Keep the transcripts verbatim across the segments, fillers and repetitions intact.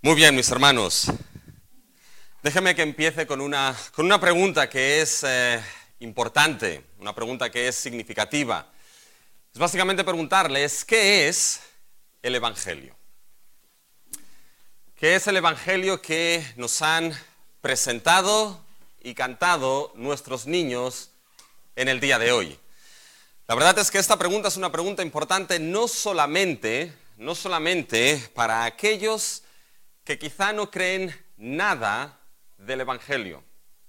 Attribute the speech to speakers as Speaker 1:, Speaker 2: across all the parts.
Speaker 1: Muy bien, mis hermanos. Déjenme que empiece con una, con una pregunta que es eh, importante, una pregunta que es significativa. Es básicamente preguntarles, ¿qué es el Evangelio? ¿Qué es el Evangelio que nos han presentado y cantado nuestros niños en el día de hoy? La verdad es que esta pregunta es una pregunta importante no solamente, no solamente para aquellos que quizá no creen nada del Evangelio,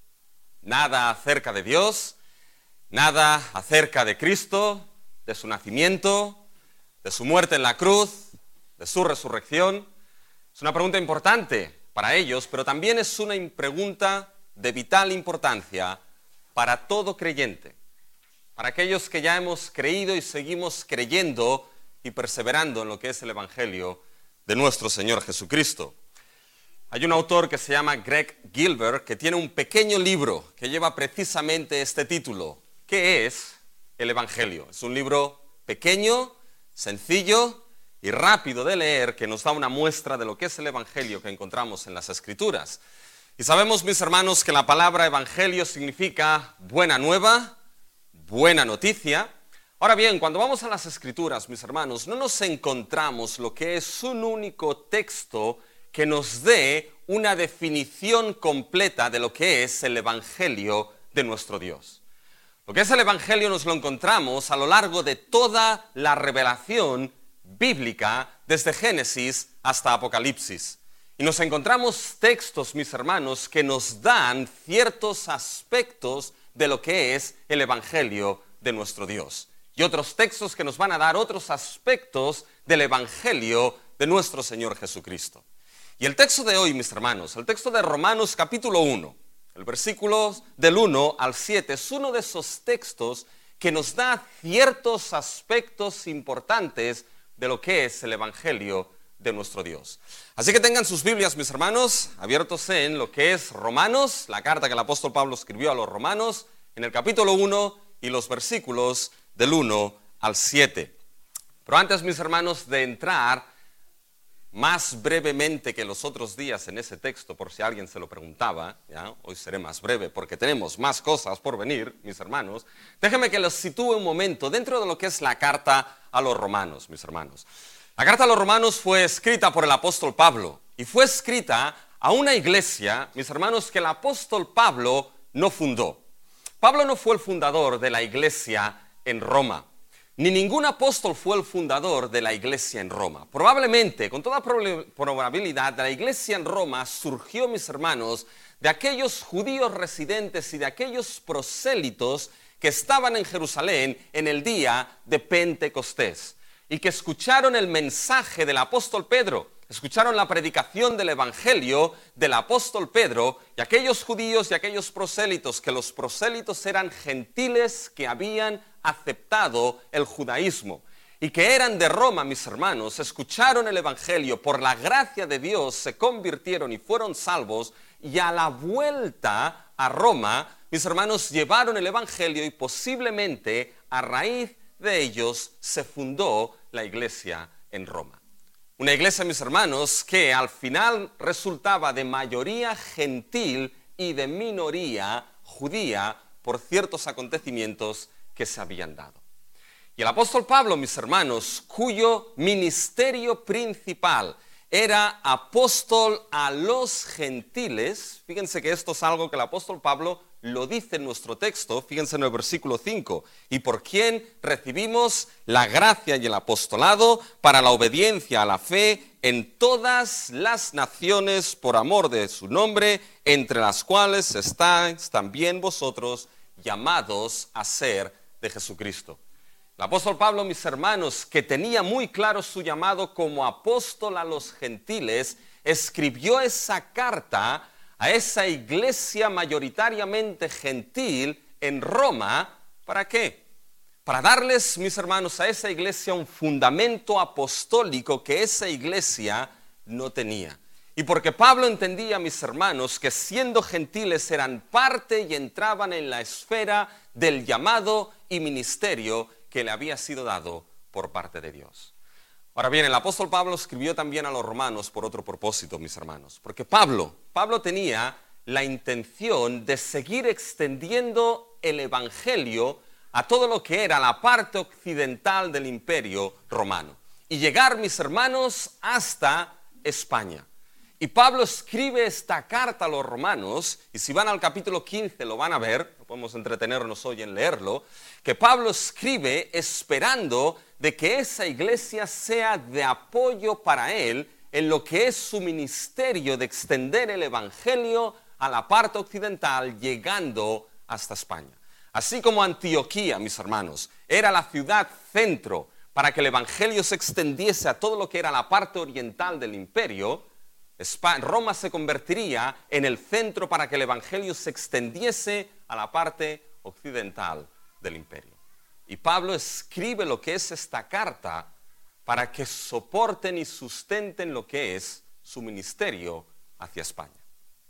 Speaker 1: nada acerca de Dios, nada acerca de Cristo, de su nacimiento, de su muerte en la cruz, de su resurrección. Es una pregunta importante para ellos, pero también es una pregunta de vital importancia para todo creyente, para aquellos que ya hemos creído y seguimos creyendo y perseverando en lo que es el Evangelio de nuestro Señor Jesucristo. Hay un autor que se llama Greg Gilbert que tiene un pequeño libro que lleva precisamente este título. ¿Qué es el Evangelio? Es un libro pequeño, sencillo y rápido de leer que nos da una muestra de lo que es el Evangelio que encontramos en las Escrituras. Y sabemos, mis hermanos, que la palabra Evangelio significa buena nueva, buena noticia. Ahora bien, cuando vamos a las Escrituras, mis hermanos, no nos encontramos lo que es un único texto que nos dé una definición completa de lo que es el Evangelio de nuestro Dios. Lo que es el Evangelio nos lo encontramos a lo largo de toda la revelación bíblica, desde Génesis hasta Apocalipsis. Y nos encontramos textos, mis hermanos, que nos dan ciertos aspectos de lo que es el Evangelio de nuestro Dios. Y otros textos que nos van a dar otros aspectos del Evangelio de nuestro Señor Jesucristo. Y el texto de hoy, mis hermanos, el texto de Romanos capítulo uno, el versículo del uno al siete, es uno de esos textos que nos da ciertos aspectos importantes de lo que es el Evangelio de nuestro Dios. Así que tengan sus Biblias, mis hermanos, abiertos en lo que es Romanos, la carta que el apóstol Pablo escribió a los romanos, en el capítulo uno y los versículos del uno al siete. Pero antes, mis hermanos, de entrar más brevemente que los otros días en ese texto, por si alguien se lo preguntaba, ¿ya? Hoy seré más breve porque tenemos más cosas por venir, mis hermanos. Déjenme que los sitúe un momento dentro de lo que es la carta a los romanos, mis hermanos. La carta a los romanos fue escrita por el apóstol Pablo y fue escrita a una iglesia, mis hermanos, que el apóstol Pablo no fundó. Pablo no fue el fundador de la iglesia en Roma. Ni ningún apóstol fue el fundador de la iglesia en Roma. Probablemente, con toda probabilidad, la iglesia en Roma surgió, mis hermanos, de aquellos judíos residentes y de aquellos prosélitos que estaban en Jerusalén en el día de Pentecostés y que escucharon el mensaje del apóstol Pedro, escucharon la predicación del evangelio del apóstol Pedro, y aquellos judíos y aquellos prosélitos, que los prosélitos eran gentiles que habían aceptado el judaísmo y que eran de Roma, mis hermanos, escucharon el evangelio, por la gracia de Dios se convirtieron y fueron salvos, y a la vuelta a Roma, mis hermanos, llevaron el evangelio y posiblemente a raíz de ellos se fundó la iglesia en Roma. Una iglesia, mis hermanos, que al final resultaba de mayoría gentil y de minoría judía por ciertos acontecimientos que se habían dado. Y el apóstol Pablo, mis hermanos, cuyo ministerio principal era apóstol a los gentiles, fíjense que esto es algo que el apóstol Pablo lo dice en nuestro texto, fíjense en el versículo cinco, y por quien recibimos la gracia y el apostolado para la obediencia a la fe en todas las naciones por amor de su nombre, entre las cuales estáis también vosotros llamados a ser de Jesucristo. El apóstol Pablo, mis hermanos, que tenía muy claro su llamado como apóstol a los gentiles, escribió esa carta a esa iglesia mayoritariamente gentil en Roma. ¿Para qué? Para darles, mis hermanos, a esa iglesia un fundamento apostólico que esa iglesia no tenía. Y porque Pablo entendía, mis hermanos, que siendo gentiles eran parte y entraban en la esfera del llamado y ministerio que le había sido dado por parte de Dios. Ahora bien, el apóstol Pablo escribió también a los romanos por otro propósito, mis hermanos, porque Pablo, Pablo tenía la intención de seguir extendiendo el evangelio a todo lo que era la parte occidental del imperio romano y llegar, mis hermanos, hasta España. Y Pablo escribe esta carta a los romanos, y si van al capítulo quince lo van a ver, no podemos entretenernos hoy en leerlo, que Pablo escribe esperando de que esa iglesia sea de apoyo para él en lo que es su ministerio de extender el evangelio a la parte occidental, llegando hasta España. Así como Antioquía, mis hermanos, era la ciudad centro para que el evangelio se extendiese a todo lo que era la parte oriental del imperio, Roma se convertiría en el centro para que el evangelio se extendiese a la parte occidental del imperio. Y Pablo escribe lo que es esta carta para que soporten y sustenten lo que es su ministerio hacia España.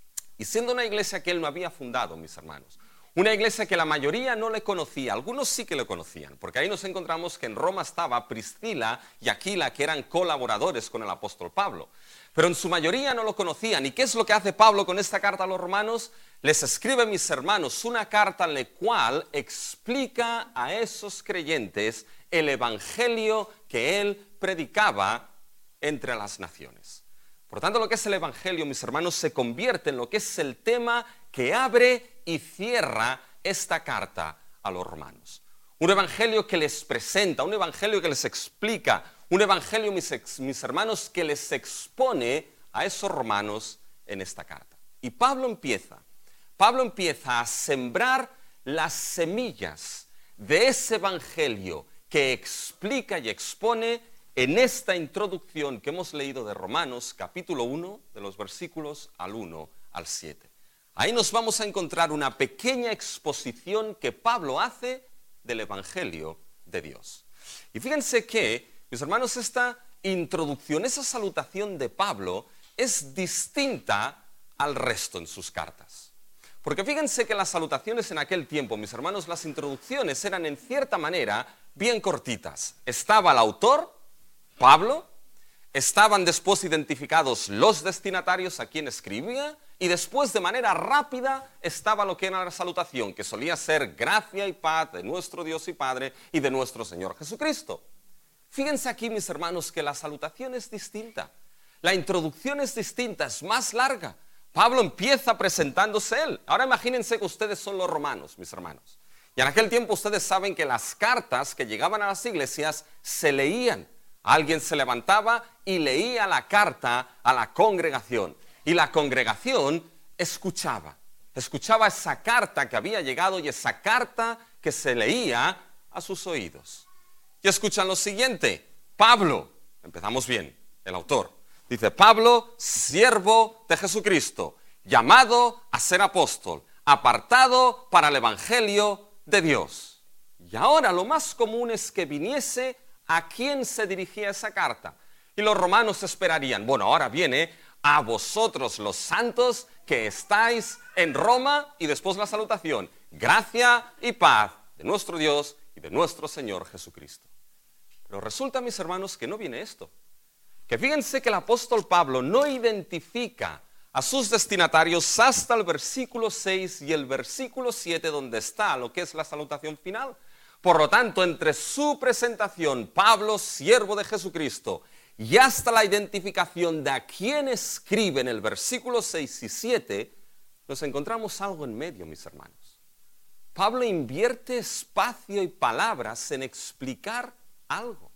Speaker 1: Y siendo una iglesia que él no había fundado, mis hermanos, una iglesia que la mayoría no le conocía, algunos sí que le conocían, porque ahí nos encontramos que en Roma estaba Priscila y Aquila, que eran colaboradores con el apóstol Pablo. Pero en su mayoría no lo conocían. ¿Y qué es lo que hace Pablo con esta carta a los romanos? Les escribe, mis hermanos, una carta en la cual explica a esos creyentes el evangelio que él predicaba entre las naciones. Por tanto, lo que es el evangelio, mis hermanos, se convierte en lo que es el tema que abre y cierra esta carta a los romanos. Un evangelio que les presenta, un evangelio que les explica, un evangelio, mis, ex, mis hermanos, que les expone a esos romanos en esta carta. Y Pablo empieza, Pablo empieza a sembrar las semillas de ese evangelio que explica y expone en esta introducción que hemos leído de Romanos, capítulo uno, de los versículos al uno al siete. Ahí nos vamos a encontrar una pequeña exposición que Pablo hace del evangelio de Dios. Y fíjense que, mis hermanos, esta introducción, esa salutación de Pablo es distinta al resto en sus cartas. Porque fíjense que las salutaciones en aquel tiempo, mis hermanos, las introducciones eran en cierta manera bien cortitas. Estaba el autor, Pablo, estaban después identificados los destinatarios a quien escribía, y después de manera rápida estaba lo que era la salutación, que solía ser gracia y paz de nuestro Dios y Padre y de nuestro Señor Jesucristo. Fíjense aquí, mis hermanos, que la salutación es distinta. La introducción es distinta, es más larga. Pablo empieza presentándose él. Ahora imagínense que ustedes son los romanos, mis hermanos. Y en aquel tiempo ustedes saben que las cartas que llegaban a las iglesias se leían. Alguien se levantaba y leía la carta a la congregación. Y la congregación escuchaba. Escuchaba esa carta que había llegado y esa carta que se leía a sus oídos. Y escuchan lo siguiente. Pablo, empezamos bien, el autor. Dice, Pablo, siervo de Jesucristo, llamado a ser apóstol, apartado para el evangelio de Dios. Y ahora lo más común es que viniese a quién se dirigía esa carta. Y los romanos esperarían, bueno, ahora viene a vosotros los santos que estáis en Roma, y después la salutación, gracia y paz de nuestro Dios y de nuestro Señor Jesucristo. Pero resulta, mis hermanos, que no viene esto. Que fíjense que el apóstol Pablo no identifica a sus destinatarios hasta el versículo seis y el versículo siete, donde está lo que es la salutación final. Por lo tanto, entre su presentación, Pablo, siervo de Jesucristo, y hasta la identificación de a quién escribe en el versículo seis y siete, nos encontramos algo en medio, mis hermanos. Pablo invierte espacio y palabras en explicar algo.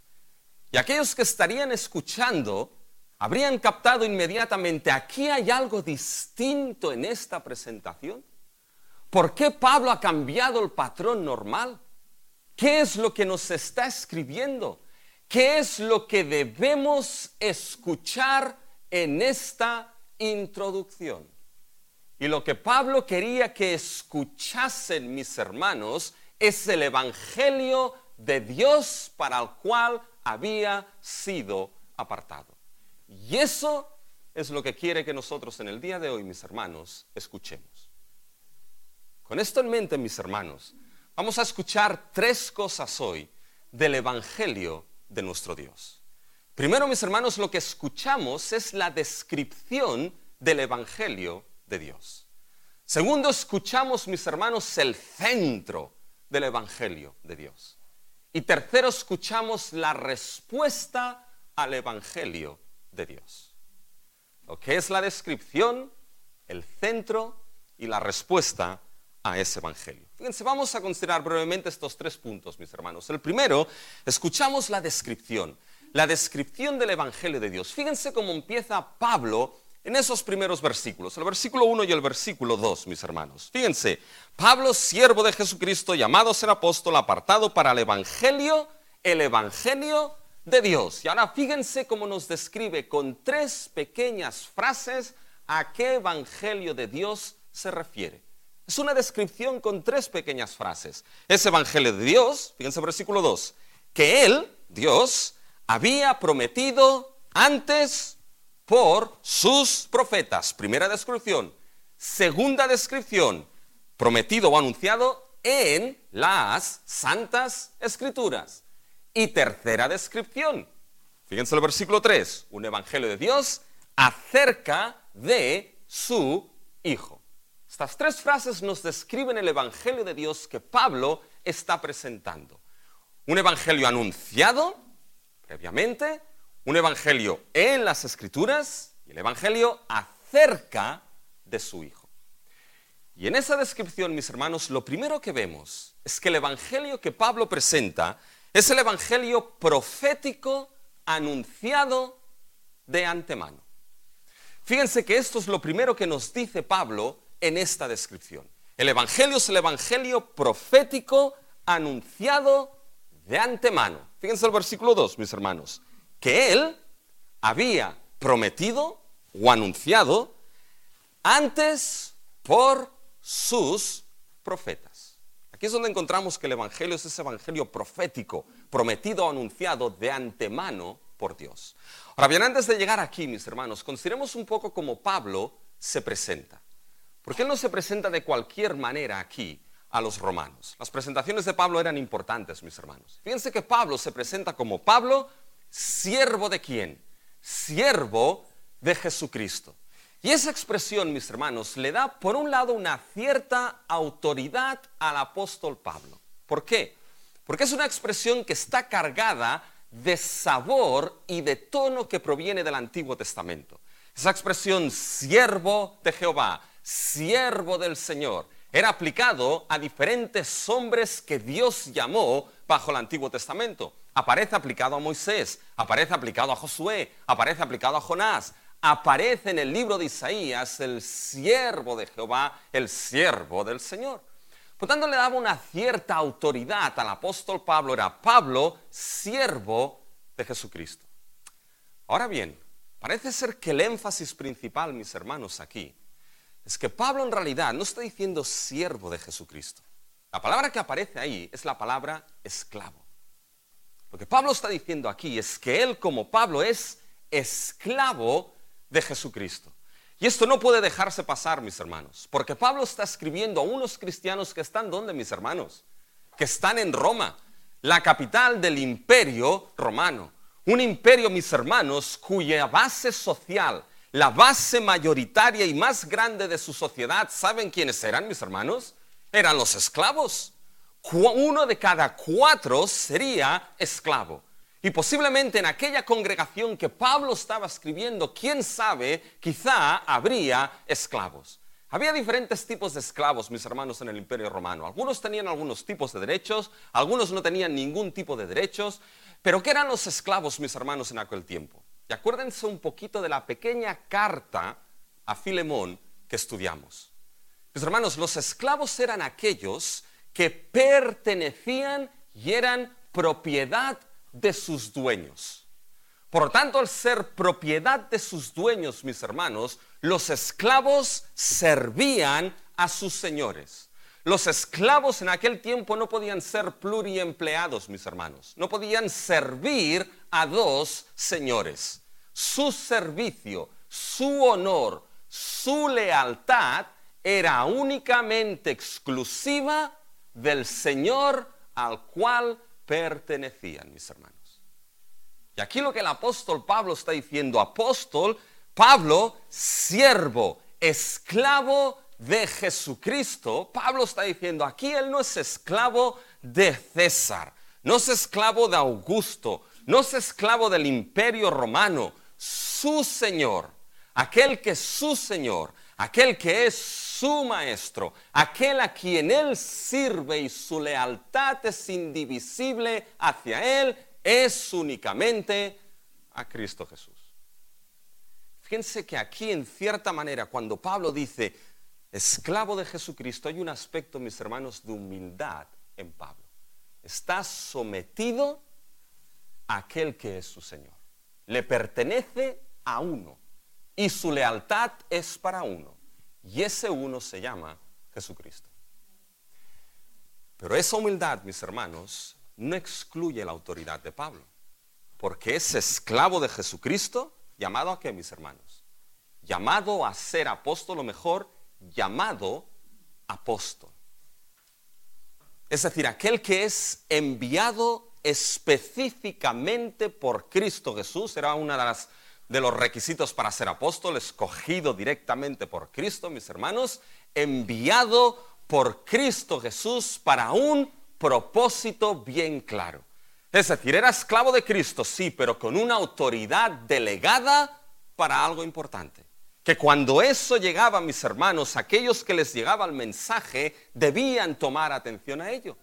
Speaker 1: Y aquellos que estarían escuchando habrían captado inmediatamente, aquí hay algo distinto en esta presentación. ¿Por qué Pablo ha cambiado el patrón normal? ¿Qué es lo que nos está escribiendo? ¿Qué es lo que debemos escuchar en esta introducción? Y lo que Pablo quería que escuchasen, mis hermanos, es el evangelio de Dios para el cual había sido apartado. Y eso es lo que quiere que nosotros en el día de hoy, mis hermanos, escuchemos. Con esto en mente, mis hermanos, vamos a escuchar tres cosas hoy del evangelio de nuestro Dios. Primero, mis hermanos, lo que escuchamos es la descripción del Evangelio de Dios. Segundo, escuchamos, mis hermanos, el centro del Evangelio de Dios. Y tercero, escuchamos la respuesta al Evangelio de Dios. Lo que es la descripción, el centro y la respuesta a ese Evangelio. Fíjense, vamos a considerar brevemente estos tres puntos, mis hermanos. El primero, escuchamos la descripción, la descripción del Evangelio de Dios. Fíjense cómo empieza Pablo en esos primeros versículos, el versículo uno y el versículo dos, mis hermanos. Fíjense, Pablo, siervo de Jesucristo, llamado a ser apóstol, apartado para el Evangelio, el Evangelio de Dios. Y ahora fíjense cómo nos describe con tres pequeñas frases a qué Evangelio de Dios se refiere. Es una descripción con tres pequeñas frases. Ese Evangelio de Dios, fíjense versículo dos, que Él, Dios, había prometido antes por sus profetas. Primera descripción. Segunda descripción, prometido o anunciado en las Santas Escrituras. Y tercera descripción, fíjense el versículo tres, un Evangelio de Dios acerca de su Hijo. Estas tres frases nos describen el Evangelio de Dios que Pablo está presentando. Un Evangelio anunciado previamente, un Evangelio en las Escrituras y el Evangelio acerca de su Hijo. Y en esa descripción, mis hermanos, lo primero que vemos es que el Evangelio que Pablo presenta es el Evangelio profético anunciado de antemano. Fíjense que esto es lo primero que nos dice Pablo en esta descripción. El Evangelio es el Evangelio profético anunciado de antemano. Fíjense el versículo dos, mis hermanos, que Él había prometido o anunciado antes por sus profetas. Aquí es donde encontramos que el Evangelio es ese Evangelio profético, prometido o anunciado de antemano por Dios. Ahora bien, antes de llegar aquí, mis hermanos, consideremos un poco cómo Pablo se presenta. Porque él no se presenta de cualquier manera aquí a los romanos. Las presentaciones de Pablo eran importantes, mis hermanos. Fíjense que Pablo se presenta como Pablo, ¿siervo de quién? Siervo de Jesucristo. Y esa expresión, mis hermanos, le da por un lado una cierta autoridad al apóstol Pablo. ¿Por qué? Porque es una expresión que está cargada de sabor y de tono que proviene del Antiguo Testamento. Esa expresión, siervo de Jehová, siervo del Señor, era aplicado a diferentes hombres que Dios llamó bajo el Antiguo Testamento. Aparece aplicado a Moisés, aparece aplicado a Josué, aparece aplicado a Jonás, aparece en el libro de Isaías el siervo de Jehová, el siervo del Señor. Por tanto, le daba una cierta autoridad al apóstol Pablo, era Pablo, siervo de Jesucristo. Ahora bien, parece ser que el énfasis principal, mis hermanos, aquí, es que Pablo en realidad no está diciendo siervo de Jesucristo. La palabra que aparece ahí es la palabra esclavo. Lo que Pablo está diciendo aquí es que él, como Pablo, es esclavo de Jesucristo. Y esto no puede dejarse pasar, mis hermanos, porque Pablo está escribiendo a unos cristianos que están, ¿dónde, mis hermanos? Que están en Roma, la capital del imperio romano. Un imperio, mis hermanos, cuya base social, la base mayoritaria y más grande de su sociedad, ¿saben quiénes eran, mis hermanos? Eran los esclavos. Uno de cada cuatro sería esclavo. Y posiblemente en aquella congregación que Pablo estaba escribiendo, quién sabe, quizá habría esclavos. Había diferentes tipos de esclavos, mis hermanos, en el Imperio Romano. Algunos tenían algunos tipos de derechos, algunos no tenían ningún tipo de derechos. Pero ¿qué eran los esclavos, mis hermanos, en aquel tiempo? Y acuérdense un poquito de la pequeña carta a Filemón que estudiamos. Mis hermanos, los esclavos eran aquellos que pertenecían y eran propiedad de sus dueños. Por lo tanto, al ser propiedad de sus dueños, mis hermanos, los esclavos servían a sus señores. Los esclavos en aquel tiempo no podían ser pluriempleados, mis hermanos. No podían servir a dos señores. Su servicio, su honor, su lealtad era únicamente exclusiva del Señor al cual pertenecían, mis hermanos. Y aquí lo que el apóstol Pablo está diciendo, apóstol Pablo, siervo, esclavo de Jesucristo. Pablo está diciendo, aquí él no es esclavo de César, no es esclavo de Augusto, no es esclavo del imperio romano. Su Señor, aquel que es su Señor, aquel que es su maestro, aquel a quien él sirve y su lealtad es indivisible hacia él, es únicamente a Cristo Jesús. Fíjense que aquí, en cierta manera, cuando Pablo dice esclavo de Jesucristo, hay un aspecto, mis hermanos, de humildad en Pablo. Está sometido a aquel que es su Señor. Le pertenece a uno y su lealtad es para uno. Y ese uno se llama Jesucristo. Pero esa humildad, mis hermanos, no excluye la autoridad de Pablo, porque es esclavo de Jesucristo, llamado a qué, mis hermanos, llamado a ser apóstol, o mejor, llamado apóstol. Es decir, aquel que es enviado específicamente por Cristo Jesús, era uno de, las, de los requisitos para ser apóstol, escogido directamente por Cristo, mis hermanos, enviado por Cristo Jesús para un propósito bien claro. Es decir, era esclavo de Cristo, sí, pero con una autoridad delegada para algo importante. Que cuando eso llegaba, mis hermanos, aquellos que les llegaba el mensaje debían tomar atención a ello.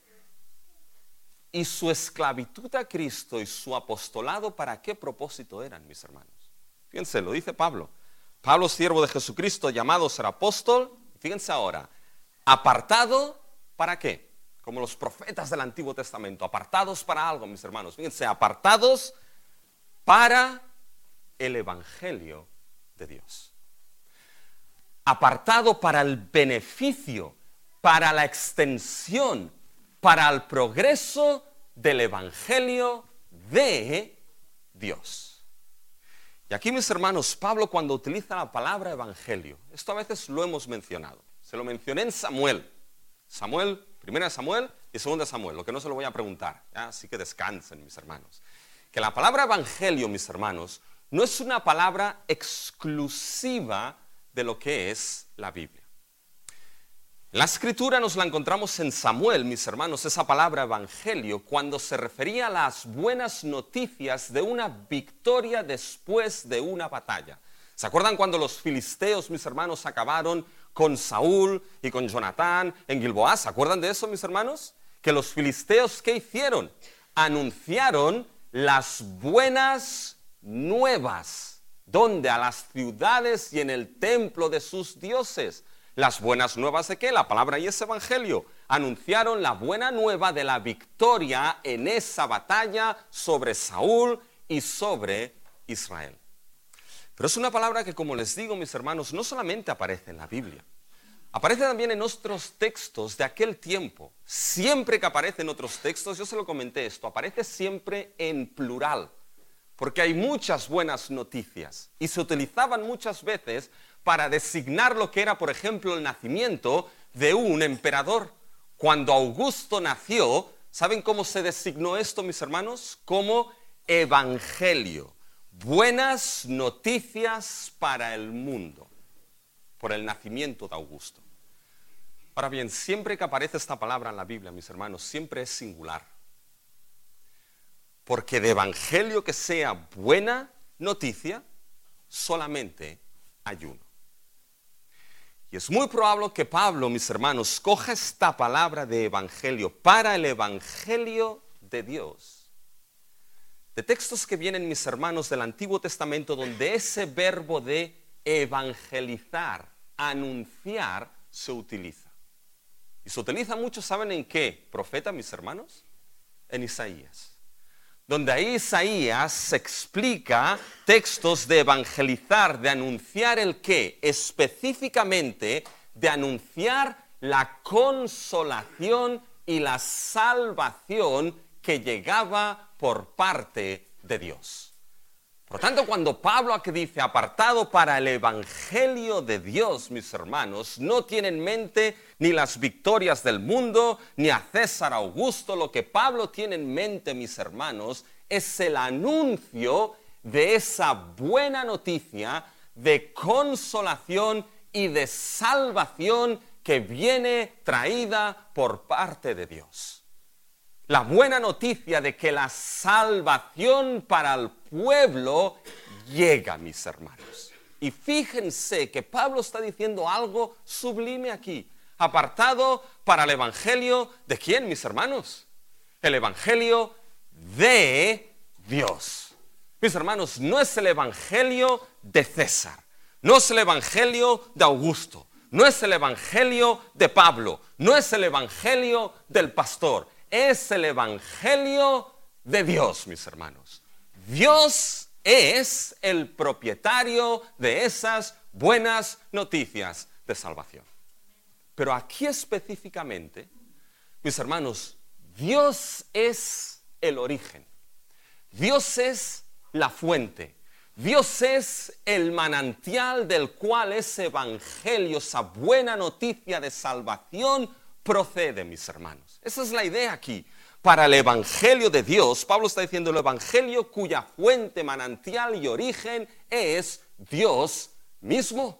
Speaker 1: Y su esclavitud a Cristo y su apostolado, ¿para qué propósito eran, mis hermanos? Fíjense, lo dice Pablo. Pablo, siervo de Jesucristo, llamado a ser apóstol. Fíjense ahora, apartado, ¿para qué? Como los profetas del Antiguo Testamento, apartados para algo, mis hermanos. Fíjense, apartados para el Evangelio de Dios. Apartado para el beneficio, para la extensión, para el progreso del Evangelio de Dios. Y aquí, mis hermanos, Pablo, cuando utiliza la palabra evangelio, esto a veces lo hemos mencionado. Se lo mencioné en Samuel. Samuel, primera de Samuel y segunda de Samuel, lo que no se lo voy a preguntar, ¿ya? Así que descansen, mis hermanos. Que la palabra evangelio, mis hermanos, no es una palabra exclusiva de lo que es la Biblia. La escritura nos la encontramos en Samuel, mis hermanos, esa palabra evangelio, cuando se refería a las buenas noticias de una victoria después de una batalla. ¿Se acuerdan cuando los filisteos, mis hermanos, acabaron con Saúl y con Jonatán en Gilboa? ¿Se acuerdan de eso, mis hermanos? Que los filisteos, ¿qué hicieron? Anunciaron las buenas nuevas. ¿Dónde? A las ciudades y en el templo de sus dioses. ¿Las buenas nuevas de qué? La palabra ahí es evangelio. Anunciaron la buena nueva de la victoria en esa batalla sobre Saúl y sobre Israel. Pero es una palabra que, como les digo, mis hermanos, no solamente aparece en la Biblia. Aparece también en otros textos de aquel tiempo. Siempre que aparece en otros textos, yo se lo comenté esto, aparece siempre en plural. Porque hay muchas buenas noticias y se utilizaban muchas veces para designar lo que era, por ejemplo, el nacimiento de un emperador. Cuando Augusto nació, ¿saben cómo se designó esto, mis hermanos? Como evangelio. Buenas noticias para el mundo, por el nacimiento de Augusto. Ahora bien, siempre que aparece esta palabra en la Biblia, mis hermanos, siempre es singular. Porque de evangelio que sea buena noticia, solamente hay uno. Y es muy probable que Pablo, mis hermanos, coja esta palabra de evangelio para el evangelio de Dios. De textos que vienen, mis hermanos, del Antiguo Testamento, donde ese verbo de evangelizar, anunciar, se utiliza. Y se utiliza mucho, ¿saben en qué? Profeta, mis hermanos, en Isaías. Donde ahí Isaías explica textos de evangelizar, de anunciar el qué, específicamente de anunciar la consolación y la salvación que llegaba por parte de Dios. Por lo tanto, cuando Pablo aquí dice apartado para el evangelio de Dios, mis hermanos, no tiene en mente ni las victorias del mundo, ni a César Augusto. Lo que Pablo tiene en mente, mis hermanos, es el anuncio de esa buena noticia de consolación y de salvación que viene traída por parte de Dios. La buena noticia de que la salvación para el pueblo llega, mis hermanos. Y fíjense que Pablo está diciendo algo sublime aquí, apartado para el evangelio ¿de quién, mis hermanos? El evangelio de Dios. Mis hermanos, no es el evangelio de César, no es el evangelio de Augusto, no es el evangelio de Pablo, no es el evangelio del pastor, es el evangelio de Dios, mis hermanos. Dios es el propietario de esas buenas noticias de salvación. Pero aquí específicamente, mis hermanos, Dios es el origen. Dios es la fuente. Dios es el manantial del cual ese evangelio, esa buena noticia de salvación procede, mis hermanos. Esa es la idea aquí. Para el evangelio de Dios, Pablo está diciendo el evangelio cuya fuente, manantial y origen es Dios mismo.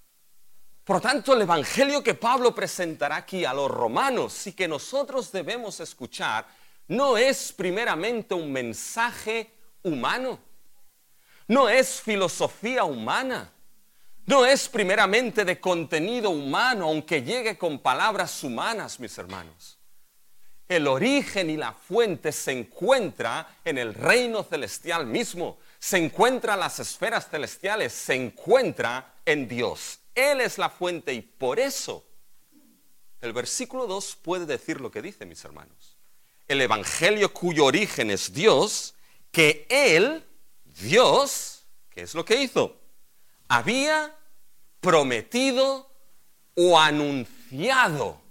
Speaker 1: Por lo tanto, el evangelio que Pablo presentará aquí a los romanos y que nosotros debemos escuchar no es primeramente un mensaje humano, no es filosofía humana, no es primeramente de contenido humano, aunque llegue con palabras humanas, mis hermanos. El origen y la fuente se encuentra en el reino celestial mismo, se encuentra en las esferas celestiales, se encuentra en Dios. Él es la fuente y por eso el versículo dos puede decir lo que dice, mis hermanos. El evangelio cuyo origen es Dios, que Él, Dios, ¿qué es lo que hizo? Había prometido o anunciado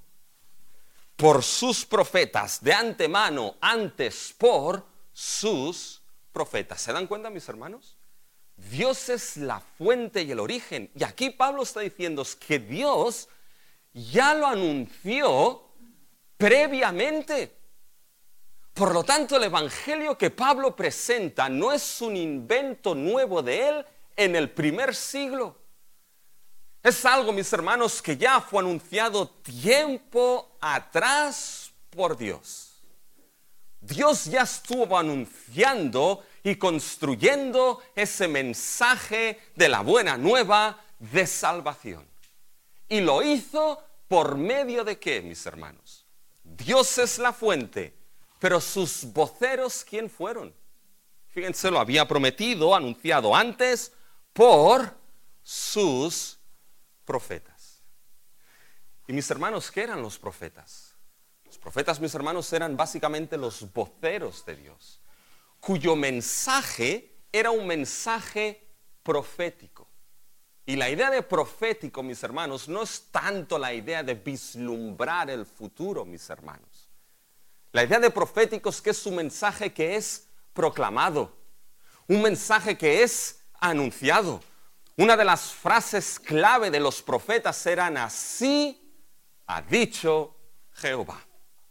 Speaker 1: por sus profetas de antemano, antes por sus profetas. ¿Se dan cuenta, mis hermanos? Dios es la fuente y el origen. Y aquí Pablo está diciendo que Dios ya lo anunció previamente. Por lo tanto, el evangelio que Pablo presenta no es un invento nuevo de él en el primer siglo. Es algo, mis hermanos, que ya fue anunciado tiempo atrás por Dios. Dios ya estuvo anunciando y construyendo ese mensaje de la buena nueva de salvación. Y lo hizo por medio de ¿qué, mis hermanos? Dios es la fuente, pero sus voceros, ¿quién fueron? Fíjense, lo había prometido, anunciado antes por sus profetas. Y mis hermanos, ¿qué eran los profetas? Los profetas, mis hermanos, eran básicamente los voceros de Dios, cuyo mensaje era un mensaje profético. Y la idea de profético, mis hermanos, no es tanto la idea de vislumbrar el futuro, mis hermanos. La idea de profético es que es un mensaje que es proclamado, un mensaje que es anunciado. Una de las frases clave de los profetas eran: así ha dicho Jehová.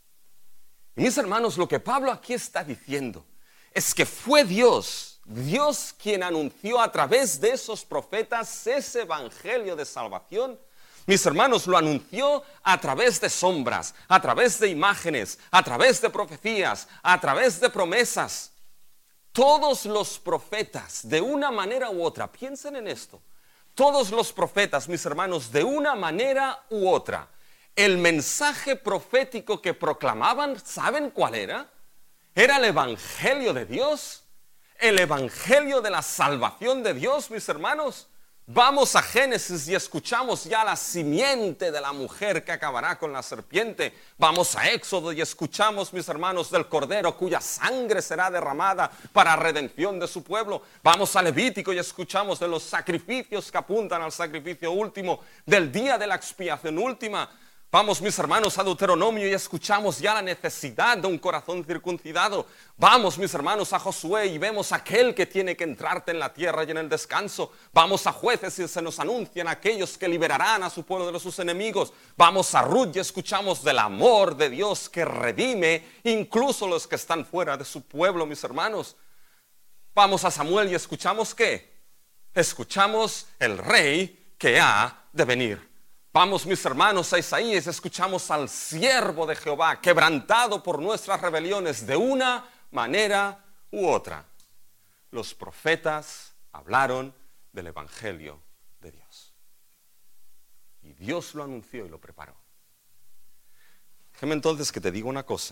Speaker 1: Y mis hermanos, lo que Pablo aquí está diciendo es que fue Dios, Dios quien anunció a través de esos profetas ese evangelio de salvación. Mis hermanos, lo anunció a través de sombras, a través de imágenes, a través de profecías, a través de promesas. Todos los profetas, de una manera u otra, piensen en esto, todos los profetas, mis hermanos, de una manera u otra, el mensaje profético que proclamaban, ¿saben cuál era? Era el evangelio de Dios, el evangelio de la salvación de Dios, mis hermanos. Vamos a Génesis y escuchamos ya la simiente de la mujer que acabará con la serpiente. Vamos a Éxodo y escuchamos, mis hermanos, del Cordero cuya sangre será derramada para redención de su pueblo. Vamos a Levítico y escuchamos de los sacrificios que apuntan al sacrificio último, del día de la expiación última. Vamos, mis hermanos, a Deuteronomio y escuchamos ya la necesidad de un corazón circuncidado. Vamos, mis hermanos, a Josué y vemos aquel que tiene que entrarte en la tierra y en el descanso. Vamos a Jueces y se nos anuncian aquellos que liberarán a su pueblo de sus enemigos. Vamos a Ruth y escuchamos del amor de Dios que redime incluso los que están fuera de su pueblo, mis hermanos. Vamos a Samuel y escuchamos ¿qué? Escuchamos el rey que ha de venir. Vamos, mis hermanos, a Isaías, escuchamos al siervo de Jehová, quebrantado por nuestras rebeliones de una manera u otra. Los profetas hablaron del Evangelio de Dios. Y Dios lo anunció y lo preparó. Déjame entonces que te diga una cosa.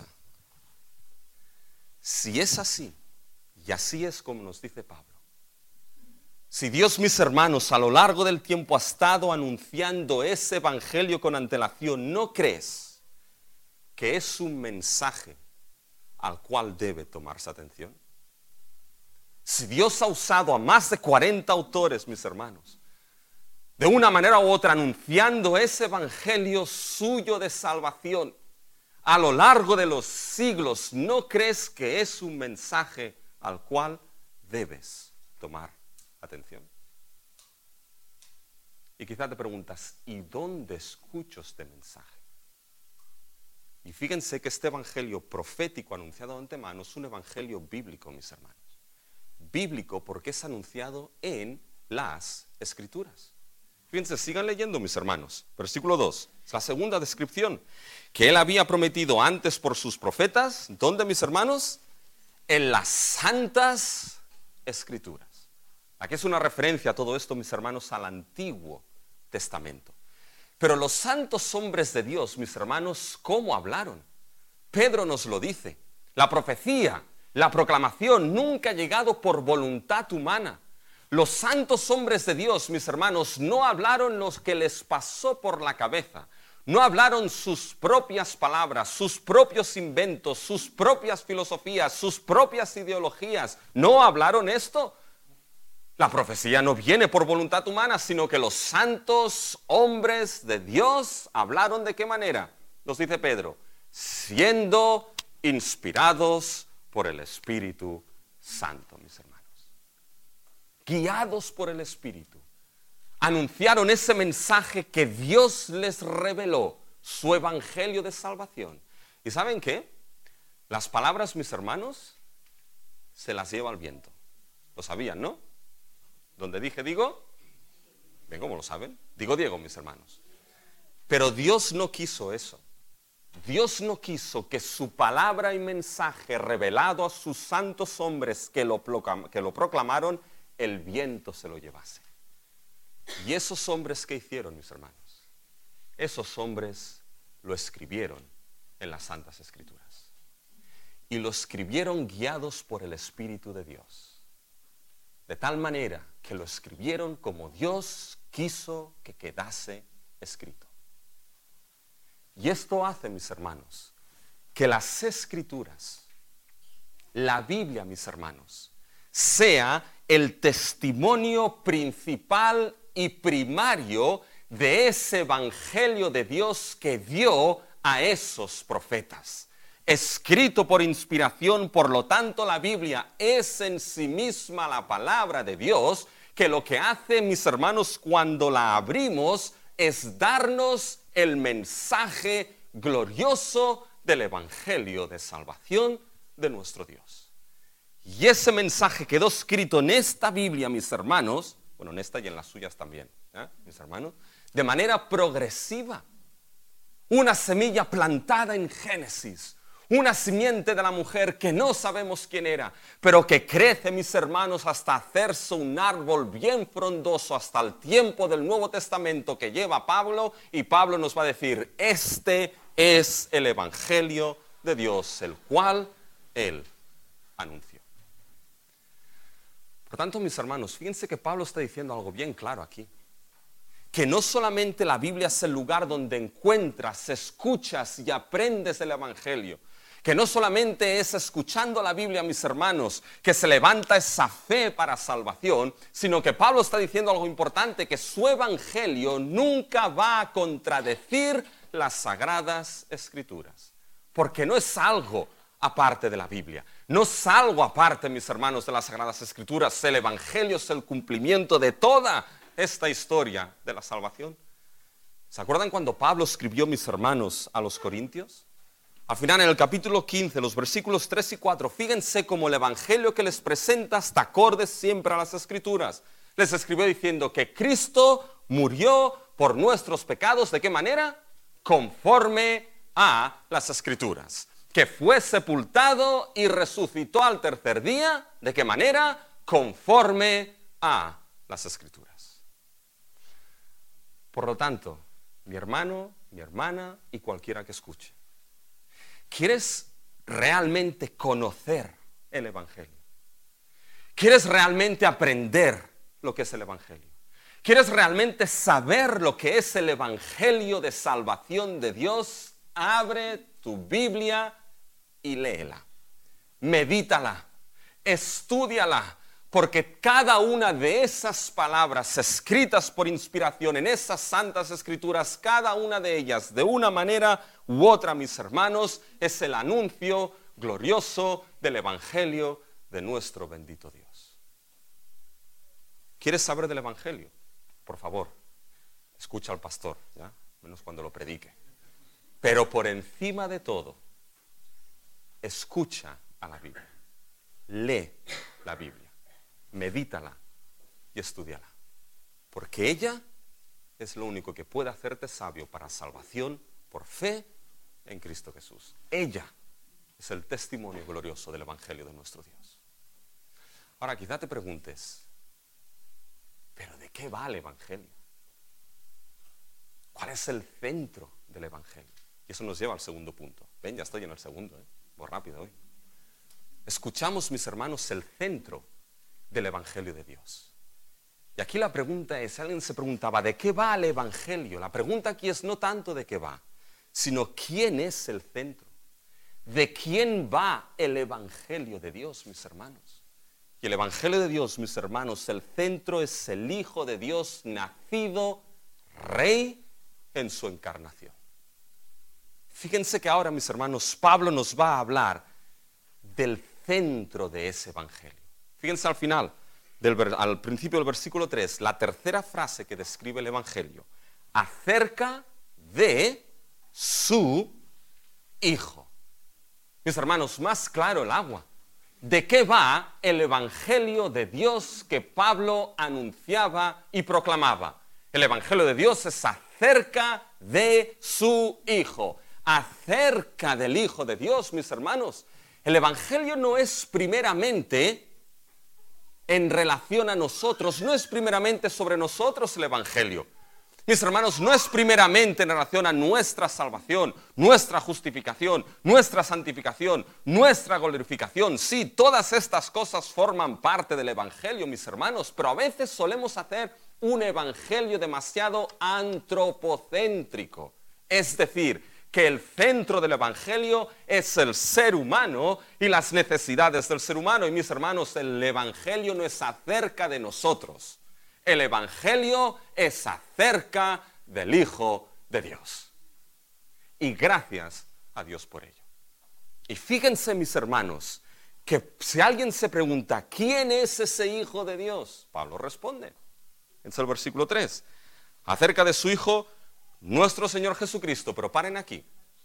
Speaker 1: Si es así, y así es como nos dice Pablo, si Dios, mis hermanos, a lo largo del tiempo ha estado anunciando ese evangelio con antelación, ¿no crees que es un mensaje al cual debe tomarse atención? Si Dios ha usado a más de cuarenta autores, mis hermanos, de una manera u otra anunciando ese evangelio suyo de salvación a lo largo de los siglos, ¿no crees que es un mensaje al cual debes tomar atención? Y quizá te preguntas, ¿y dónde escucho este mensaje? Y fíjense que este evangelio profético anunciado de antemano es un evangelio bíblico, mis hermanos. Bíblico porque es anunciado en las Escrituras. Fíjense, sigan leyendo, mis hermanos. Versículo dos, es la segunda descripción. Que él había prometido antes por sus profetas. ¿Dónde, mis hermanos? En las santas Escrituras. Aquí es una referencia a todo esto, mis hermanos, al Antiguo Testamento. Pero los santos hombres de Dios, mis hermanos, ¿cómo hablaron? Pedro nos lo dice. La profecía, la proclamación nunca ha llegado por voluntad humana. Los santos hombres de Dios, mis hermanos, no hablaron lo que les pasó por la cabeza. No hablaron sus propias palabras, sus propios inventos, sus propias filosofías, sus propias ideologías. ¿No hablaron esto? La profecía no viene por voluntad humana, sino que los santos hombres de Dios hablaron ¿de qué manera? Nos dice Pedro, siendo inspirados por el Espíritu Santo, mis hermanos. Guiados por el Espíritu. Anunciaron ese mensaje que Dios les reveló, su evangelio de salvación. ¿Y saben qué? Las palabras, mis hermanos, se las lleva el viento. Lo sabían, ¿no? Donde dije, digo, ven, ¿cómo lo saben? Digo Diego, mis hermanos. Pero Dios no quiso eso. Dios no quiso que su palabra y mensaje revelado a sus santos hombres que lo, que lo proclamaron, el viento se lo llevase. Y esos hombres, ¿qué hicieron, mis hermanos? Esos hombres lo escribieron en las Santas Escrituras. Y lo escribieron guiados por el Espíritu de Dios. De tal manera que lo escribieron como Dios quiso que quedase escrito. Y esto hace, mis hermanos, que las Escrituras, la Biblia, mis hermanos, sea el testimonio principal y primario de ese evangelio de Dios que dio a esos profetas. Escrito por inspiración, por lo tanto la Biblia es en sí misma la palabra de Dios, que lo que hace, mis hermanos, cuando la abrimos es darnos el mensaje glorioso del evangelio de salvación de nuestro Dios. Y ese mensaje quedó escrito en esta Biblia, mis hermanos, bueno, en esta y en las suyas también, ¿eh? mis hermanos, de manera progresiva. Una semilla plantada en Génesis, una simiente de la mujer que no sabemos quién era, pero que crece, mis hermanos, hasta hacerse un árbol bien frondoso hasta el tiempo del Nuevo Testamento que lleva Pablo, y Pablo nos va a decir, este es el evangelio de Dios, el cual él anunció. Por tanto, mis hermanos, fíjense que Pablo está diciendo algo bien claro aquí. Que no solamente la Biblia es el lugar donde encuentras, escuchas y aprendes el evangelio. Que no solamente es escuchando la Biblia, mis hermanos, que se levanta esa fe para salvación, sino que Pablo está diciendo algo importante, que su evangelio nunca va a contradecir las Sagradas Escrituras. Porque no es algo aparte de la Biblia. No es algo aparte, mis hermanos, de las Sagradas Escrituras. El Evangelio es el cumplimiento de toda esta historia de la salvación. ¿Se acuerdan cuando Pablo escribió, mis hermanos, a los Corintios? Al final, en el capítulo quince, los versículos tres y cuatro, fíjense cómo el Evangelio que les presenta está acorde siempre a las Escrituras. Les escribió diciendo que Cristo murió por nuestros pecados. ¿De qué manera? Conforme a las Escrituras. Que fue sepultado y resucitó al tercer día. ¿De qué manera? Conforme a las Escrituras. Por lo tanto, mi hermano, mi hermana y cualquiera que escuche, ¿quieres realmente conocer el Evangelio? ¿Quieres realmente aprender lo que es el Evangelio? ¿Quieres realmente saber lo que es el Evangelio de salvación de Dios? Abre tu Biblia y léela. Medítala, estúdiala, porque cada una de esas palabras escritas por inspiración en esas santas escrituras, cada una de ellas, de una manera u otra, mis hermanos, es el anuncio glorioso del Evangelio de nuestro bendito Dios. ¿Quieres saber del Evangelio? Por favor, escucha al pastor, ¿ya? Menos cuando lo predique. Pero por encima de todo, escucha a la Biblia. Lee la Biblia. Medítala y estúdiala. Porque ella es lo único que puede hacerte sabio para salvación por fe en Cristo Jesús. Ella es el testimonio glorioso del Evangelio de nuestro Dios. Ahora quizá te preguntes, ¿pero de qué va el Evangelio? ¿Cuál es el centro del Evangelio? Y eso nos lleva al segundo punto. Ven, ya estoy en el segundo, ¿eh? Voy rápido hoy. Escuchamos, mis hermanos, el centro del Evangelio de Dios. Y aquí la pregunta es, alguien se preguntaba, ¿de qué va el Evangelio? La pregunta aquí es no tanto de qué va, sino quién es el centro. ¿De quién va el Evangelio de Dios, mis hermanos? Y el Evangelio de Dios, mis hermanos, el centro es el Hijo de Dios nacido Rey en su encarnación. Fíjense que ahora, mis hermanos, Pablo nos va a hablar del centro de ese Evangelio. Fíjense al final, del, al principio del versículo tres, la tercera frase que describe el Evangelio, acerca de su Hijo. Mis hermanos, más claro el agua. ¿De qué va el Evangelio de Dios que Pablo anunciaba y proclamaba? El Evangelio de Dios es acerca de su Hijo. Acerca del Hijo de Dios, mis hermanos. El Evangelio no es primeramente en relación a nosotros, no es primeramente sobre nosotros el Evangelio. Mis hermanos, no es primeramente en relación a nuestra salvación, nuestra justificación, nuestra santificación, nuestra glorificación. Sí, todas estas cosas forman parte del Evangelio, mis hermanos, pero a veces solemos hacer un Evangelio demasiado antropocéntrico. Es decir, que el centro del Evangelio es el ser humano y las necesidades del ser humano. Y mis hermanos, el Evangelio no es acerca de nosotros. El Evangelio es acerca del Hijo de Dios. Y gracias a Dios por ello. Y fíjense, mis hermanos, que si alguien se pregunta, ¿quién es ese Hijo de Dios? Pablo responde. Es el versículo tres. Acerca de su Hijo, nuestro Señor Jesucristo. Pero paren aquí.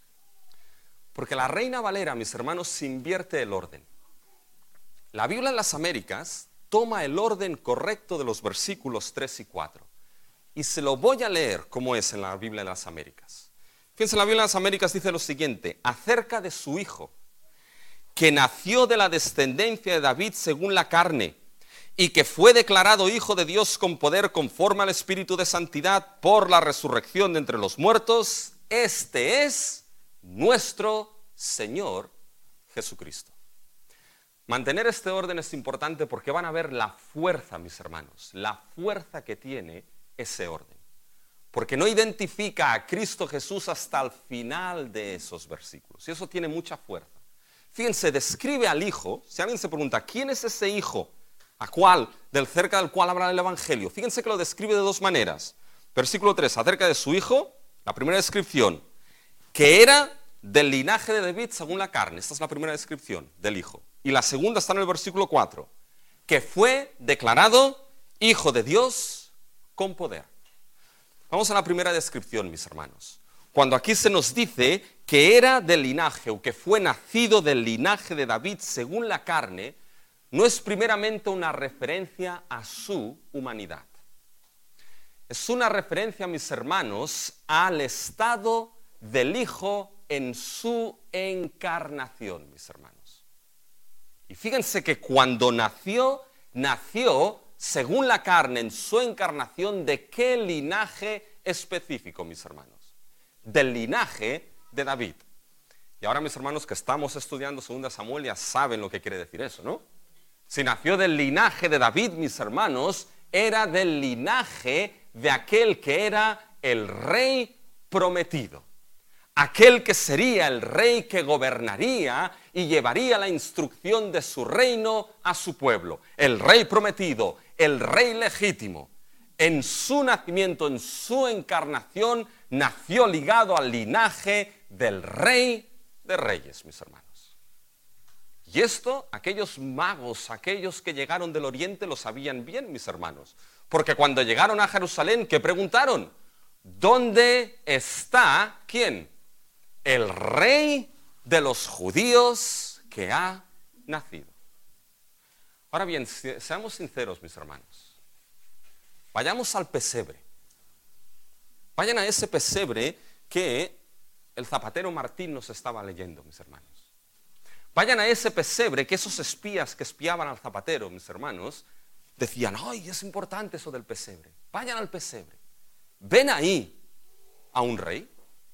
Speaker 1: Porque la Reina Valera, mis hermanos, invierte el orden. La Biblia en las Américas toma el orden correcto de los versículos tres y cuatro. Y se lo voy a leer como es en la Biblia de las Américas. Fíjense, la Biblia de las Américas dice lo siguiente. Acerca de su Hijo, que nació de la descendencia de David según la carne, y que fue declarado Hijo de Dios con poder conforme al Espíritu de Santidad por la resurrección de entre los muertos. Este es nuestro Señor Jesucristo. Mantener este orden es importante porque van a ver la fuerza, mis hermanos, la fuerza que tiene ese orden. Porque no identifica a Cristo Jesús hasta el final de esos versículos. Y eso tiene mucha fuerza. Fíjense, describe al Hijo. Si alguien se pregunta, ¿quién es ese Hijo? ¿A cuál? Del cerca del cual habla el Evangelio. Fíjense que lo describe de dos maneras. Versículo tres, acerca de su Hijo, la primera descripción, que era del linaje de David según la carne. Esta es la primera descripción del hijo. Y la segunda está en el versículo cuatro, que fue declarado hijo de Dios con poder. Vamos a la primera descripción, mis hermanos. Cuando aquí se nos dice que era del linaje o que fue nacido del linaje de David según la carne, no es primeramente una referencia a su humanidad. Es una referencia, mis hermanos, al estado del Hijo en su encarnación, mis hermanos. Y fíjense que cuando nació, nació según la carne, en su encarnación, ¿de qué linaje específico, mis hermanos? Del linaje de David. Y ahora, mis hermanos, que estamos estudiando segunda Samuel, ya saben lo que quiere decir eso, ¿no? Si nació del linaje de David, mis hermanos, era del linaje de aquel que era el rey prometido. Aquel que sería el rey que gobernaría y llevaría la instrucción de su reino a su pueblo. El rey prometido, el rey legítimo. En su nacimiento, en su encarnación, nació ligado al linaje del rey de reyes, mis hermanos. Y esto, aquellos magos, aquellos que llegaron del oriente, lo sabían bien, mis hermanos. Porque cuando llegaron a Jerusalén, ¿qué preguntaron? ¿Dónde está quién? El rey de los judíos que ha nacido. Ahora bien, seamos sinceros, mis hermanos. Vayamos al pesebre. Vayan a ese pesebre que el zapatero Martín nos estaba leyendo, mis hermanos. Vayan a ese pesebre que esos espías que espiaban al zapatero, mis hermanos, decían, ¡ay, es importante eso del pesebre! Vayan al pesebre. ¿Ven ahí a un rey?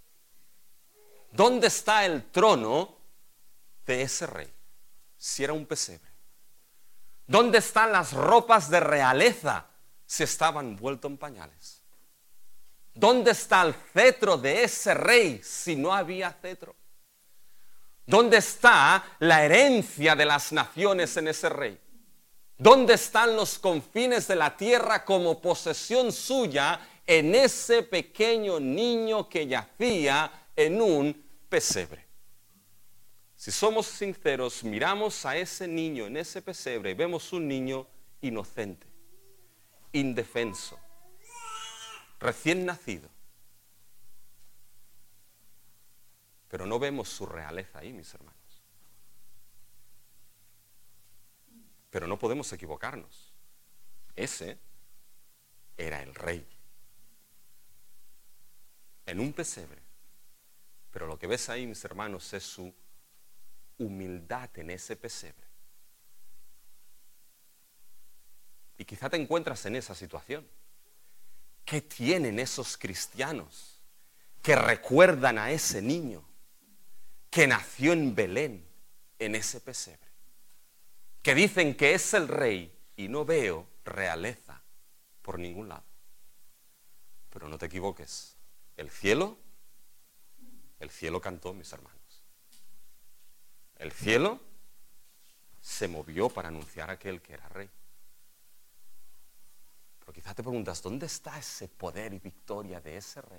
Speaker 1: ¿Dónde está el trono de ese rey? Si era un pesebre. ¿Dónde están las ropas de realeza si estaban envueltos en pañales? ¿Dónde está el cetro de ese rey si no había cetro? ¿Dónde está la herencia de las naciones en ese rey? ¿Dónde están los confines de la tierra como posesión suya en ese pequeño niño que yacía en un pesebre? Si somos sinceros, miramos a ese niño en ese pesebre y vemos un niño inocente, indefenso, recién nacido. Pero no vemos su realeza ahí, mis hermanos. Pero no podemos equivocarnos. Ese era el rey. En un pesebre. Pero lo que ves ahí, mis hermanos, es su humildad en ese pesebre. Y quizá te encuentras en esa situación. ¿Qué tienen esos cristianos que recuerdan a ese niño que nació en Belén, en ese pesebre? Que dicen que es el rey y no veo realeza por ningún lado. Pero no te equivoques, el cielo, el cielo cantó, mis hermanos. El cielo se movió para anunciar a aquel que era rey. Pero quizá te preguntas, ¿dónde está ese poder y victoria de ese rey?